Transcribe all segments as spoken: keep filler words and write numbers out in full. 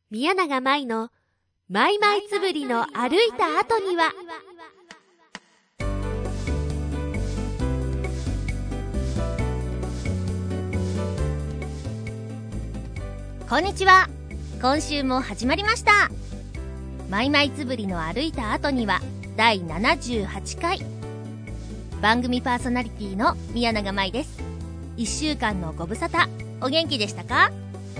宮永舞のマイマイつぶりの歩いた後には。 こんにちは。今週も始まりました。マイマイつぶりの歩いた後にはだいななじゅうはちかい。番組パーソナリティの宮永舞です。いっしゅうかんのご無沙汰、お元気でしたか？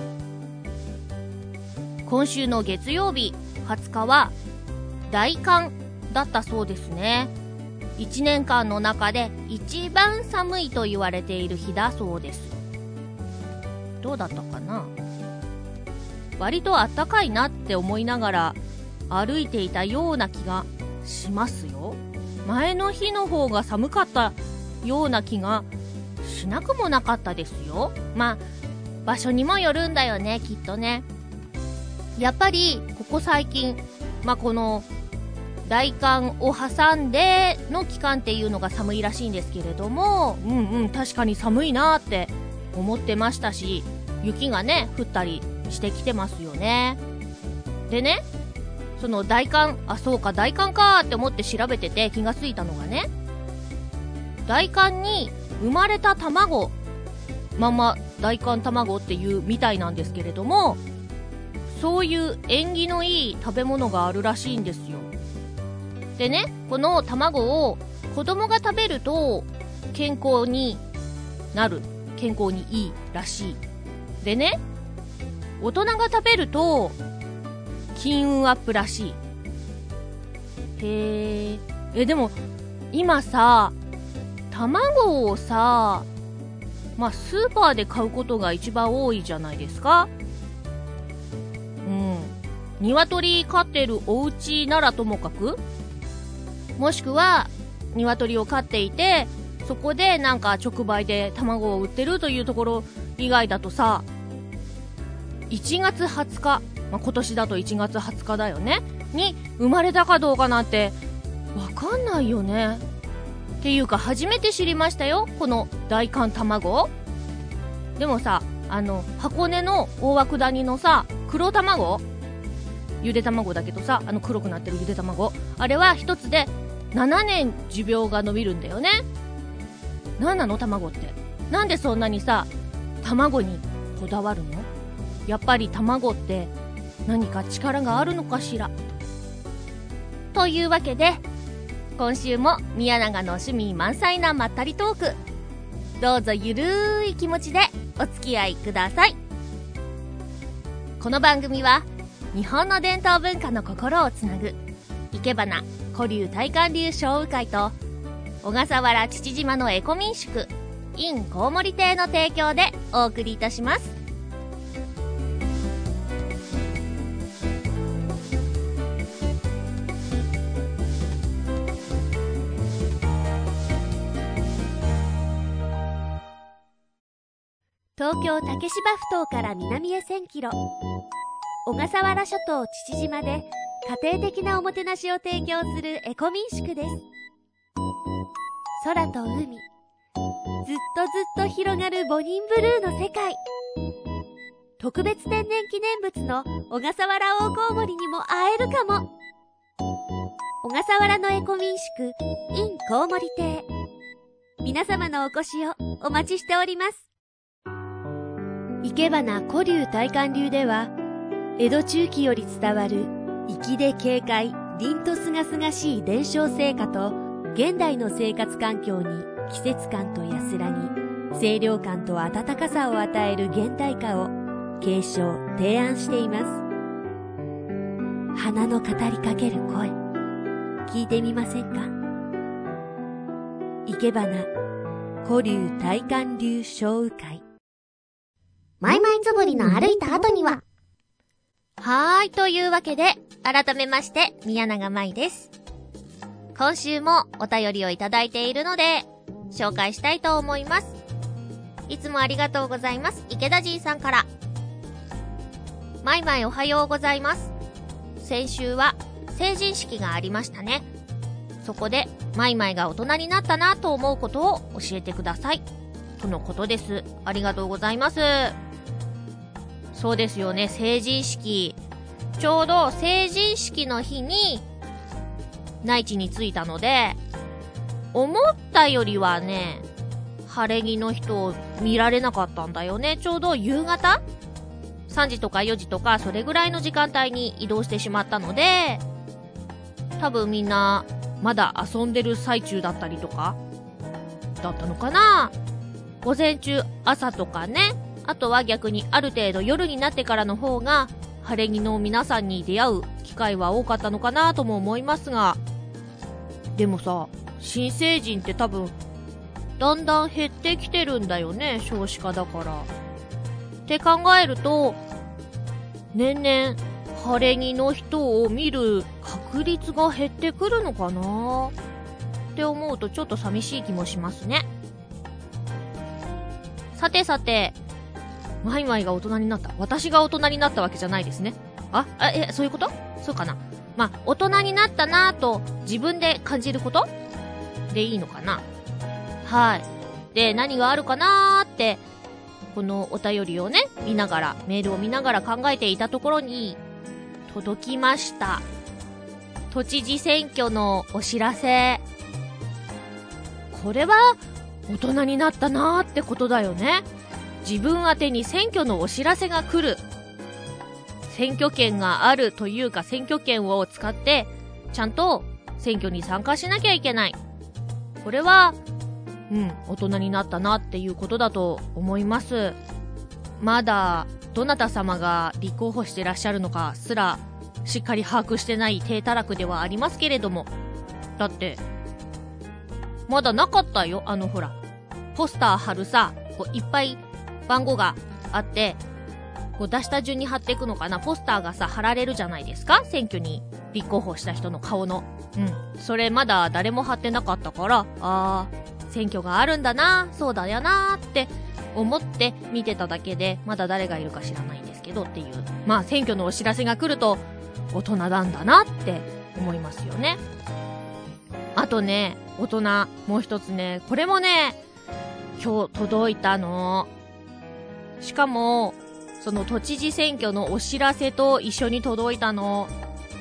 今週の月曜日はつかは大寒だったそうですね。いちねんかんの中で一番寒いと言われている日だそうです。どうだったかな？割とあったかいなって思いながら歩いていたような気がしますよ。前の日の方が寒かったような気がしなくもなかったですよ。まあ場所にもよるんだよね、きっとね。やっぱりここ最近、まあこの大寒を挟んでの期間っていうのが寒いらしいんですけれども、うんうん、確かに寒いなって思ってましたし、雪がね降ったりしてきてますよね。でね、その大寒、あ、そうか大寒かって思って調べてて気がついたのがね、大寒に生まれた卵、まんま大寒卵っていうみたいなんですけれども、そういう縁起のいい食べ物があるらしいんですよ。でね、この卵を子供が食べると健康になる、健康にいいらしい。でね、大人が食べると金運アップらしい。へー。え、でも今さ、卵をさ、まあスーパーで買うことが一番多いじゃないですか。うん。鶏飼ってるお家ならともかく、もしくは鶏を飼っていて、そこでなんか直売で卵を売ってるというところ以外だとさ、いちがつはつか、まあ、今年だといちがつはつかだよねに生まれたかどうかなんてわかんないよね。っていうか初めて知りましたよ、この大寒卵。でもさ、あの箱根の大涌谷のさ黒卵、ゆで卵だけどさ、あの黒くなってるゆで卵、あれは一つでななねん寿命が伸びるんだよね。なんなの卵って。なんでそんなにさ卵にこだわるの？やっぱり卵って何か力があるのかしら。というわけで今週も宮永の趣味満載なまったりトーク、どうぞゆるい気持ちでお付き合いください。この番組は日本の伝統文化の心をつなぐいけばな古流大観流小雨会と小笠原父島のエコ民宿 in コウモリ亭の提供でお送りいたします。 東京竹芝ふ頭から南へせんキロ、小笠原諸島父島で家庭的なおもてなしを提供するエコ民宿です。空と海、ずっとずっと広がるボニンブルーの世界。特別天然記念物の小笠原大コウモリにも会えるかも。小笠原のエコ民宿 in コウモリ亭、皆様のお越しをお待ちしております。いけばな古流大観流では、江戸中期より伝わる粋で軽快、凛とすがすがしい伝承成果と、現代の生活環境に季節感と安らぎ、清涼感と温かさを与える現代化を継承・提案しています。花の語りかける声、聞いてみませんか？いけばな古流大観流小雨会。 マイマイつぶりの歩いた後には。はーい、というわけで改めまして宮永舞です。今週もお便りをいただいているので紹介したいと思います。いつもありがとうございます。池田じいさんから。マイマイおはようございます。先週は成人式がありましたね。そこでマイマイが大人になったなと思うことを教えてくださいとのことです。ありがとうございます。そうですよね、成人式ちょうど成人式の日に内地に着いたので、思ったよりはね、晴れ着の人を見られなかったんだよね。ちょうど夕方さんじとかよじとかそれぐらいの時間帯に移動してしまったので、多分みんなまだ遊んでる最中だったりとかだったのかな。午前中、朝とかね、あとは逆にある程度夜になってからの方が晴れ着の皆さんに出会う機会は多かったのかなとも思いますが、でもさ、新成人って多分だんだん減ってきてるんだよね、少子化だから。って考えると、年々晴れ着の人を見る確率が減ってくるのかなって思うとちょっと寂しい気もしますね。さてさて、マイマイが大人になった。私が大人になったわけじゃないですね。あ、あえ、そういうこと？そうかな。まあ、大人になったなぁと自分で感じることでいいのかな。はい。で、何があるかなーって、このお便りをね、見ながら、メールを見ながら考えていたところに、届きました。都知事選挙のお知らせ。これは、大人になったなーってことだよね。自分宛てに選挙のお知らせが来る。選挙権があるというか、選挙権を使って、ちゃんと選挙に参加しなきゃいけない。これは、うん、大人になったなっていうことだと思います。まだ、どなた様が立候補してらっしゃるのかすら、しっかり把握してない低たらくではありますけれども。だって、まだなかったよ。あのほら、ポスター貼るさ、こういっぱい番号があって、こう出した順に貼っていくのかな。ポスターがさ、貼られるじゃないですか。選挙に立候補した人の顔の。うん。それまだ誰も貼ってなかったから、あー、選挙があるんだな、そうだよなーって思って見てただけで、まだ誰がいるか知らないんですけどっていう。まあ選挙のお知らせが来ると、大人なんだなって思いますよね。あとね、大人、もう一つね、これもね、今日届いたの。しかも、その都知事選挙のお知らせと一緒に届いたの。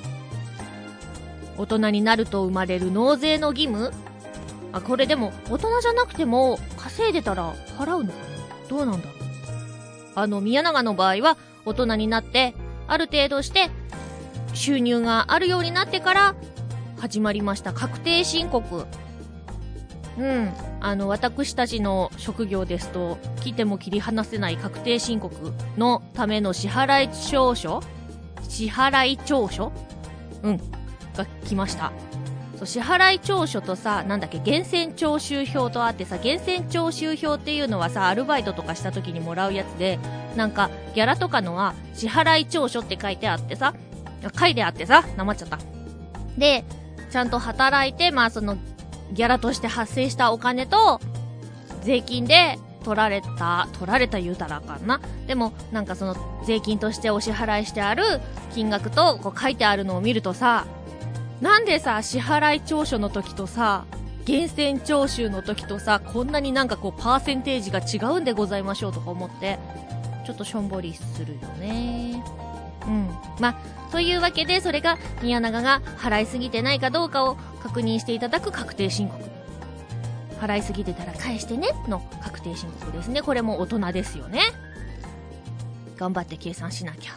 大人になると生まれる納税の義務？あ、これでも大人じゃなくても稼いでたら払うのかな？どうなんだろう。あの、宮永の場合は大人になってある程度して収入があるようになってから始まりました確定申告。うん。あの、私たちの職業ですと、切っても切り離せない確定申告のための支払い調書支払い調書うん。が来ました。そう、支払い調書とさ、なんだっけ、源泉徴収票とあってさ、源泉徴収票っていうのはさ、アルバイトとかした時にもらうやつで、なんか、ギャラとかのは、支払い調書って書いてあってさ、書いてあってさ、なまっちゃった。で、ちゃんと働いて、まあその、ギャラとして発生したお金と、税金で取られた、取られた言うたらあかんな。でも、なんかその、税金としてお支払いしてある金額と、こう書いてあるのを見るとさ、なんでさ、支払い調書の時とさ、源泉徴収の時とさ、こんなになんかこう、パーセンテージが違うんでございましょうとか思って、ちょっとしょんぼりするよね。うん。まあ、というわけで、それが宮永が払いすぎてないかどうかを確認していただく確定申告。払いすぎてたら返してねの確定申告ですね。これも大人ですよね。頑張って計算しなきゃ。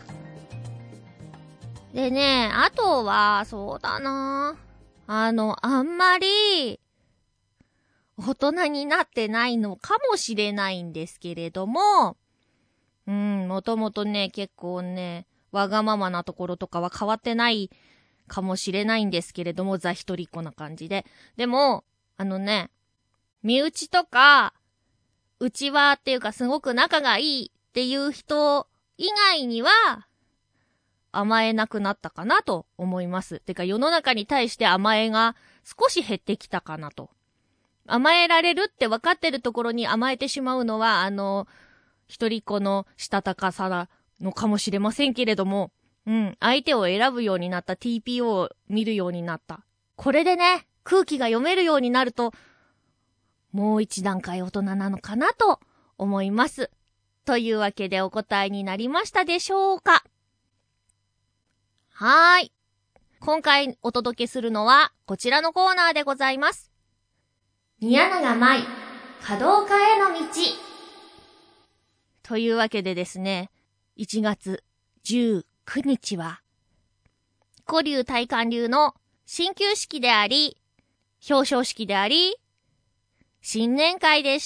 でね、あとは、そうだな。あの、あんまり、大人になってないのかもしれないんですけれども、うん、もともとね、結構ね、わがままなところとかは変わってないかもしれないんですけれども、ザ一人っ子な感じで。でも、あのね、身内とか、内輪っていうかすごく仲がいいっていう人以外には、甘えなくなったかなと思います。てか世の中に対して甘えが少し減ってきたかなと。甘えられるって分かってるところに甘えてしまうのは、あの、一人っ子のしたたかさなのかもしれませんけれども、うん、相手を選ぶようになった ティーピーオー を見るようになった。これでね、空気が読めるようになると、もう一段階大人なのかなと思います。というわけでお答えになりましたでしょうか？ はーい。今回お届けするのはこちらのコーナーでございます。宮永舞、華道家への道。というわけでですね、いちがつじゅうくにちは、古流大観流の進級式であり、表彰式であり、新年会でした。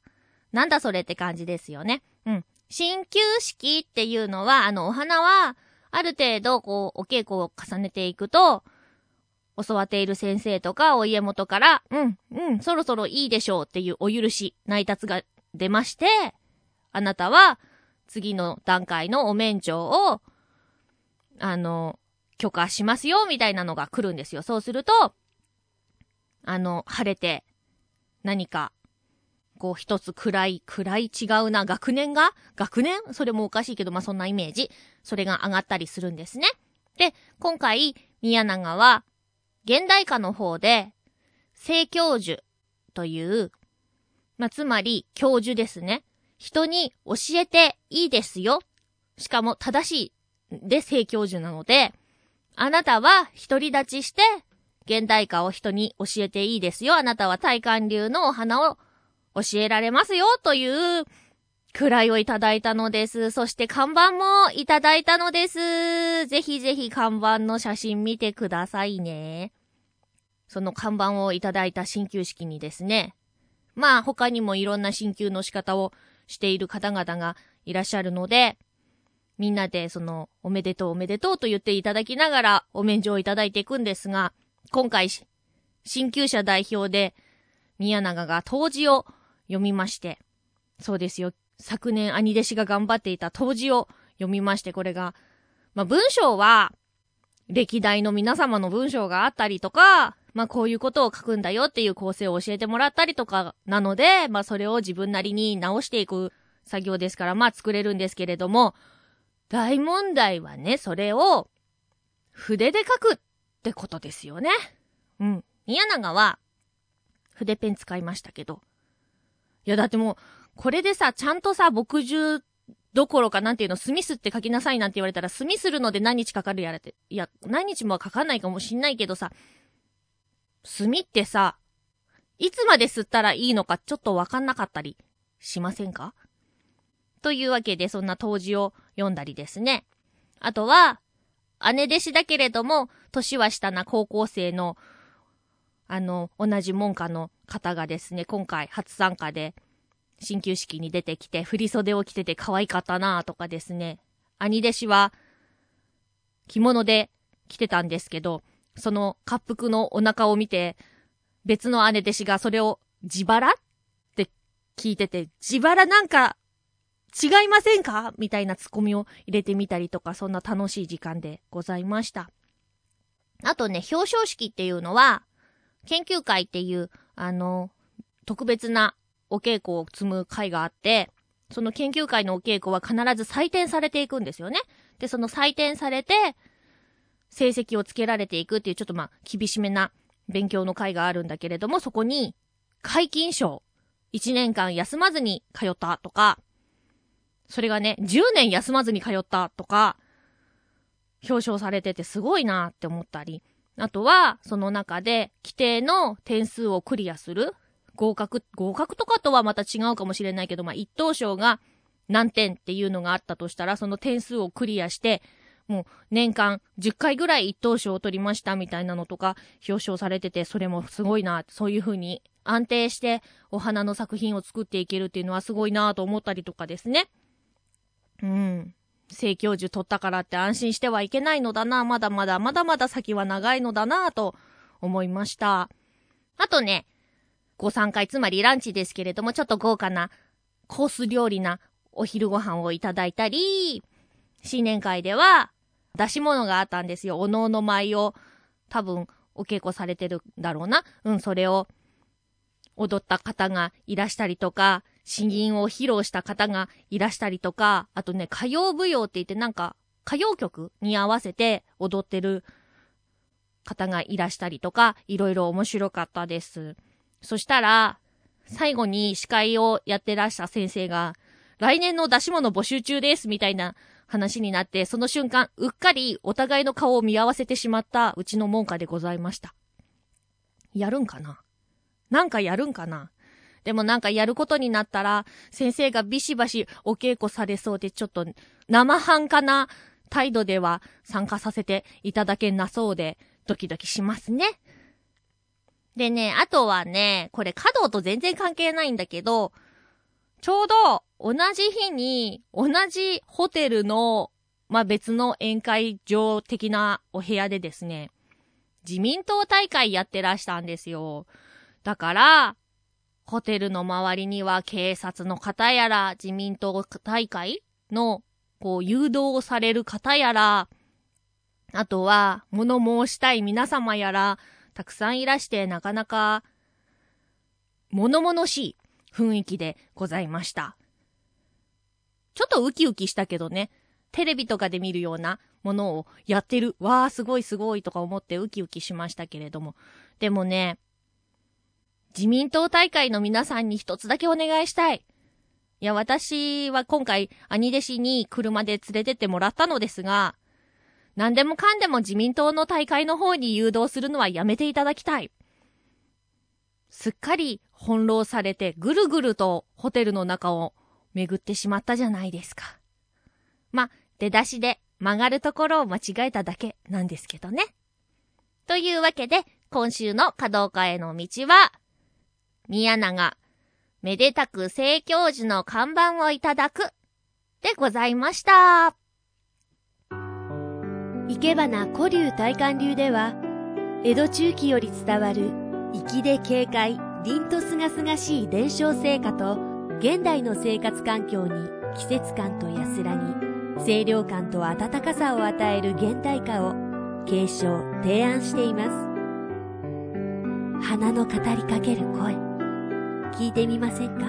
なんだそれって感じですよね。うん。進級式っていうのは、あの、お花は、ある程度、こう、お稽古を重ねていくと、教わっている先生とかお家元から、うん、うん、そろそろいいでしょうっていうお許し、内達が出まして、あなたは、次の段階のお免状を、あの、許可しますよ、みたいなのが来るんですよ。そうすると、あの、晴れて、何か、こう一つ暗い、暗い違うな、学年が学年それもおかしいけど、まあ、そんなイメージ。それが上がったりするんですね。で、今回、宮永は、現代科の方で、正教授という、まあ、つまり、教授ですね。人に教えていいですよ。しかも正しいで正教授なので、あなたは独り立ちして、現代科を人に教えていいですよ。あなたは大観流のお花を教えられますよという位をいただいたのです。そして看板もいただいたのです。ぜひぜひ看板の写真見てくださいね。その看板をいただいた進級式にですね、まあ他にもいろんな進級の仕方をしている方々がいらっしゃるので、みんなでそのおめでとうおめでとうと言っていただきながらお免状をいただいていくんですが、今回進級者代表で宮永が答辞を読みまして、そうですよ、昨年兄弟子が頑張っていた答辞を読みまして、これが、まあ文章は歴代の皆様の文章があったりとか、まあこういうことを書くんだよっていう構成を教えてもらったりとかなので、まあそれを自分なりに直していく作業ですから、まあ作れるんですけれども、大問題はね、それを筆で書くってことですよね。うん。宮永は筆ペン使いましたけど、いやだってもうこれでさ、ちゃんとさ、墨汁どころかなんていうの、墨すって書きなさいなんて言われたら、墨するので何日かかるやらって、いや何日もはかかんないかもしんないけどさ、墨ってさ、いつまで吸ったらいいのかちょっとわかんなかったりしませんか？というわけで、そんな答辞を読んだりですね。あとは姉弟子だけれども年は下な高校生のあの同じ門下の方がですね、今回初参加で進級式に出てきて、振袖を着てて可愛かったなとかですね、兄弟子は着物で着てたんですけど、その滑腹のお腹を見て別の姉弟子がそれを自腹って聞いてて、自腹なんか違いませんかみたいなツッコミを入れてみたりとか、そんな楽しい時間でございました。あとね、表彰式っていうのは研究会っていうあの特別なお稽古を積む会があって、その研究会のお稽古は必ず採点されていくんですよね。で、その採点されて成績をつけられていくっていう、ちょっとまあ厳しめな勉強の会があるんだけれども、そこに皆勤賞いちねんかん休まずに通ったとか、それがねじゅうねん休まずに通ったとか表彰されててすごいなって思ったり、あとはその中で規定の点数をクリアする合格合格とかとはまた違うかもしれないけど、まあ一等賞が何点っていうのがあったとしたら、その点数をクリアしてもう年間じゅっかいぐらい一等賞を取りましたみたいなのとか表彰されてて、それもすごいな、そういう風に安定してお花の作品を作っていけるっていうのはすごいなと思ったりとかですね。うん。正教授取ったからって安心してはいけないのだな、まだまだまだまだ先は長いのだなと思いました。あとね、ご参会、つまりランチですけれども、ちょっと豪華なコース料理なお昼ご飯をいただいたり、新年会では出し物があったんですよ。おのおの舞を多分お稽古されてるんだろうな。うん、それを踊った方がいらしたりとか、詩吟を披露した方がいらしたりとか、あとね、歌謡舞踊って言ってなんか歌謡曲に合わせて踊ってる方がいらしたりとか、いろいろ面白かったです。そしたら最後に司会をやってらした先生が、来年の出し物募集中ですみたいな話になって、その瞬間、うっかりお互いの顔を見合わせてしまったうちの門下でございました。やるんかな？なんかやるんかな？でもなんかやることになったら、先生がビシバシお稽古されそうで、ちょっと生半可な態度では参加させていただけなそうで、ドキドキしますね。でね、あとはね、これ華道と全然関係ないんだけど、ちょうど同じ日に同じホテルの、まあ、別の宴会場的なお部屋でですね、自民党大会やってらしたんですよ。だから、ホテルの周りには警察の方やら、自民党大会のこう誘導をされる方やら、あとは物申したい皆様やら、たくさんいらして、なかなか物々しい雰囲気でございました。ちょっとウキウキしたけどね、テレビとかで見るようなものをやってる、わーすごいすごいとか思ってウキウキしましたけれども、でもね、自民党大会の皆さんに一つだけお願いしたい。いや、私は今回兄弟子に車で連れてってもらったのですが、何でもかんでも自民党の大会の方に誘導するのはやめていただきたい。すっかり翻弄されてぐるぐるとホテルの中を巡ってしまったじゃないですか。ま、出だしで曲がるところを間違えただけなんですけどね。というわけで、今週の華道家への道は、宮永、めでたく正教授の看板をいただく、でございました。 生け花古流大観流では、江戸中期より伝わる粋で軽快、凛とすがすがしい伝承聖歌と、現代の生活環境に季節感と安らぎ、清涼感と温かさを与える現代歌を継承、提案しています。花の語りかける声、聞いてみませんか？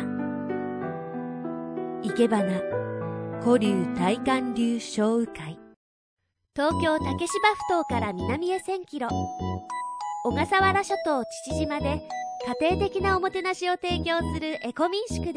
生け花古流大観流小雨会。東京竹芝埠頭から南へせんキロ、小笠原諸島父島で家庭的なおもてなしを提供するエコ民宿です。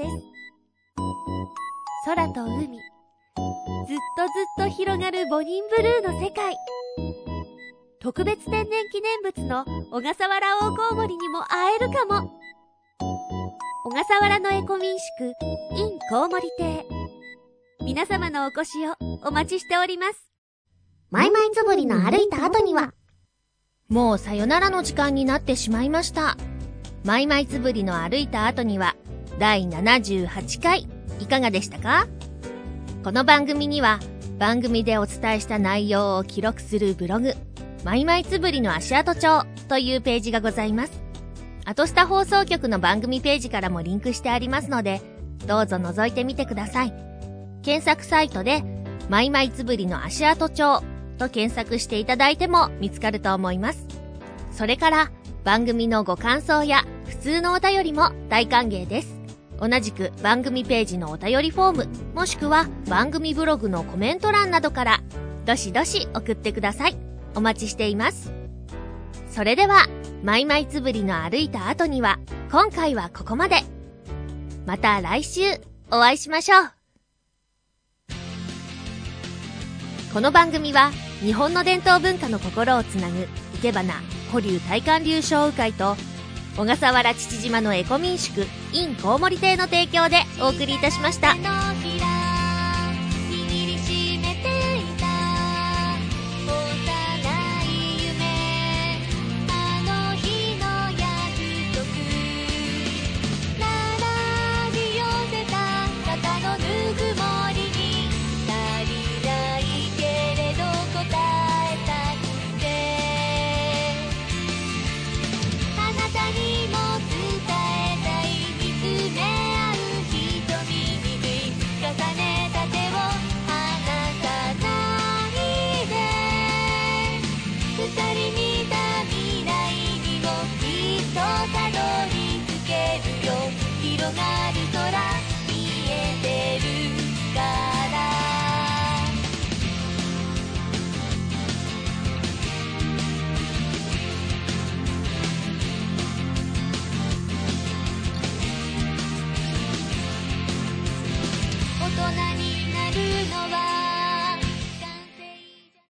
空と海、ずっとずっと広がるボニンブルーの世界。特別天然記念物の小笠原大コウモリにも会えるかも。小笠原のエコ民宿 in コウモリ亭、皆様のお越しをお待ちしております。 マイマイつぶりの歩いた後には、 もうさよならの時間になってしまいました。マイマイつぶりの歩いた後にはだいななじゅうはちかい、いかがでしたか？この番組には番組でお伝えした内容を記録するブログ、マイマイつぶりの足跡帳というページがございます。アトスタ放送局の番組ページからもリンクしてありますので、どうぞ覗いてみてください。検索サイトでマイマイつぶりの足跡帳と検索していただいても見つかると思います。それから番組のご感想や普通のお便りも大歓迎です。同じく番組ページのお便りフォーム、もしくは番組ブログのコメント欄などからどしどし送ってください。お待ちしています。それではマイマイつぶりの歩いた後には今回はここまで。また来週お会いしましょう。この番組は日本の伝統文化の心をつなぐいけばな古流大観流小雨会と小笠原父島のエコ民宿 in コウモリ亭の提供でお送りいたしました。